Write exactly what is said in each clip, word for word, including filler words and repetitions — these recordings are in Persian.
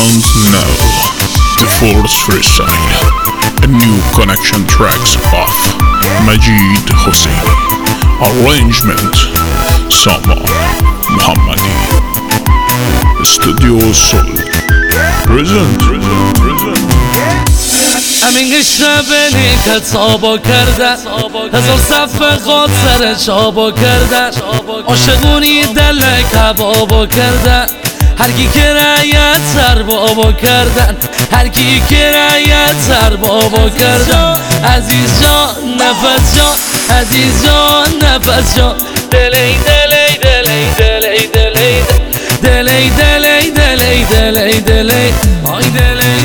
don't know the fourth freestyle, a new connection tracks of Majid Hosseini, arrangement Sama Muhammadi, Studio Soul, present, present, present. همین قشر بینی که تابا کردن هزار صفحه خاطر چابا کردن عاشقونی دل کبابا کردن هر کی که رایت سر بابا کردن هر کی که رایت سر بابا کردن عزیز جان نفس جان عزیز جان نفس جان دلی دلی دلی دلی دلی دلی دلی دلی دلی دلی آی دلی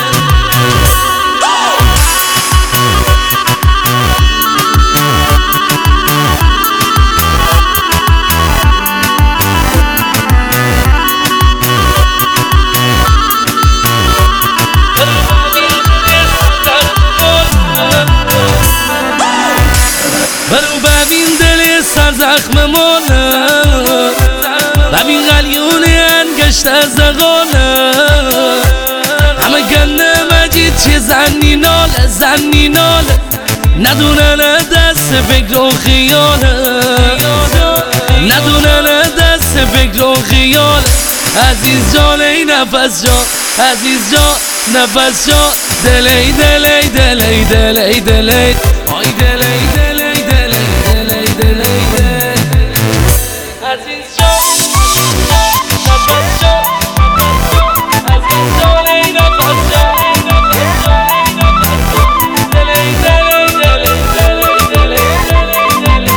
برو ببین دل سر زخم مانه ببین غلیون انگشت زغانه همه گنده مجید چه زنی ناله زنی ناله ندونن دست فکر و خیاله ندونن دست فکر و خیاله عزیز جان ای نفس جان عزیز جان نفس جان دلی دلی دلی دلی دلی آی دلی دلی دلی دلی عزیز جان نفس جان عزیز جان ای نفس جان دلی دلی دلی دلی دلی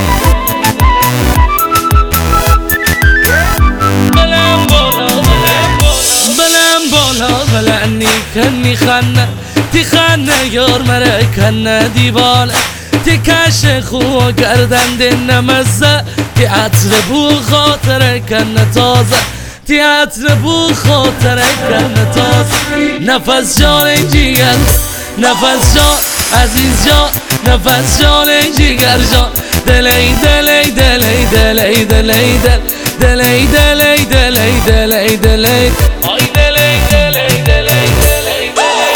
بلم بالا بلم بالا بلنی کنی خنه تی خنه یار مره کنه دیوانه تی کش خواه گردن دی نمزه تی عطر بو خاطره کنه تازه تی عطر بو خاطره کنه تازه نفس جان ای جیگر نفس جان عزیز جان نفس جان ای جیگر جان دلی دلی دلی دلی دلی دلی دلی دلی دلی دلی آی دلی دلی دلی دلی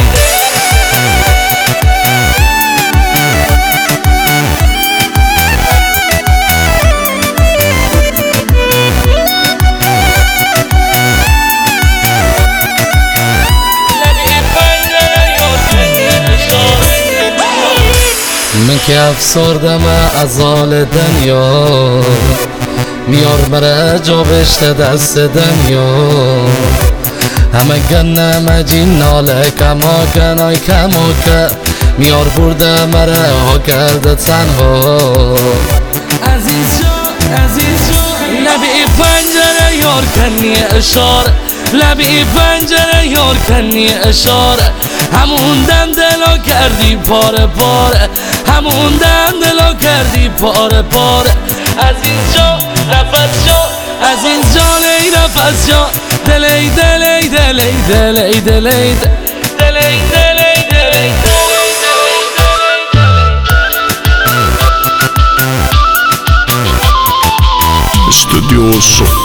من که افسردم از آل دنیا میار بره جا بشته دست دنیا همه گنه مجین ناله کما کنای کما که میار برده مره ها کرده تنها عزیز جان عزیز جان لبی پنجره یار کنی اشاره لبی پنجره یار کنی اشاره همون دم دلا کردی پاره پاره همون دم دلا کردی پاره پاره عزیز جان نفس جان عزیز جان ای نفس جان دلی دلی دلی دلی دلی دلی دلی دلی Studio Soul.